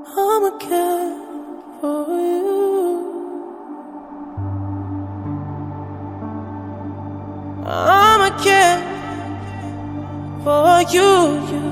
I'ma care for you. I'ma care for you.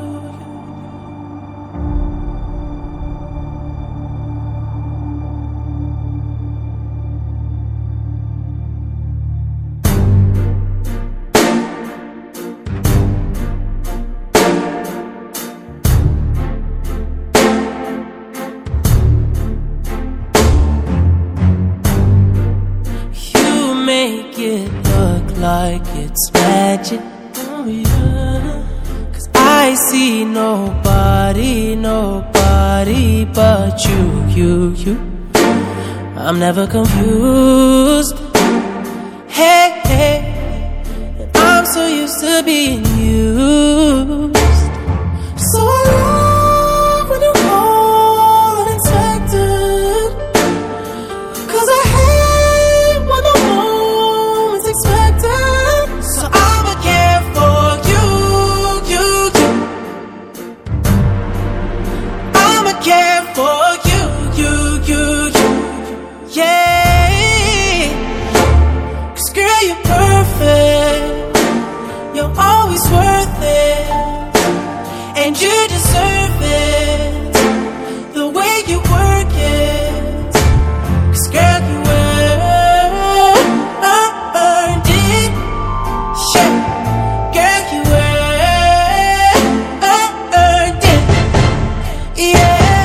Make it look like it's magic, oh yeah. 'Cause I see nobody but you. I'm never confused. Hey, and I'm so used to being used. So I love when you call unexpected, 'cause I hate when the moment's expected. So I'ma care for you. I'ma care for you. Yeah. 'Cause girl, you're perfect. You're always worth it, and you deserve it. The way you work it, 'cause girl, you earned it. Shit, girl, you earned it. Yeah.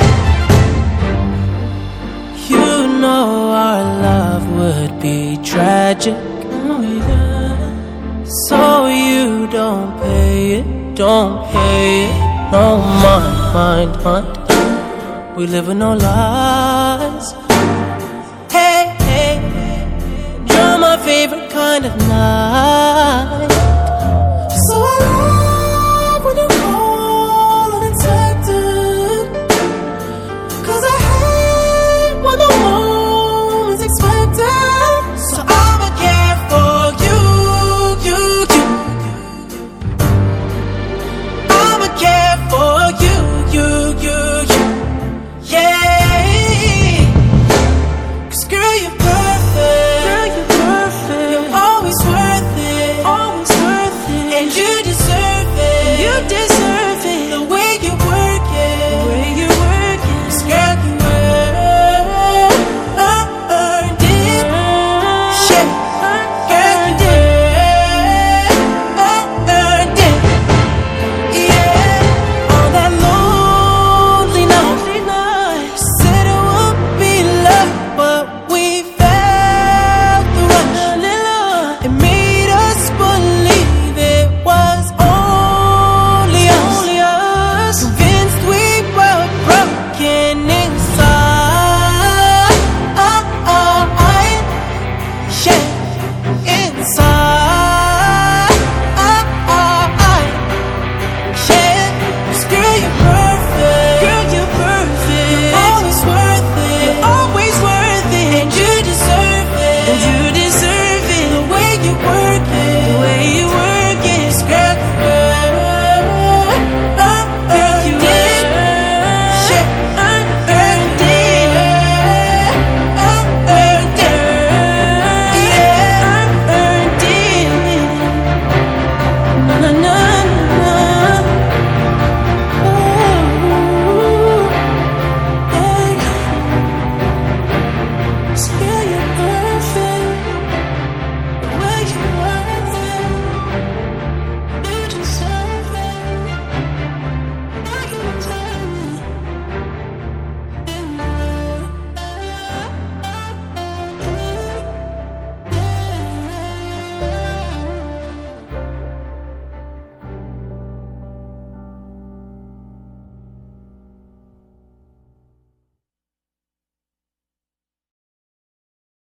You know our love would be tragic, oh yeah. So you don't pay it. No mind. We live in no lies. Hey, you're my favorite kind of night.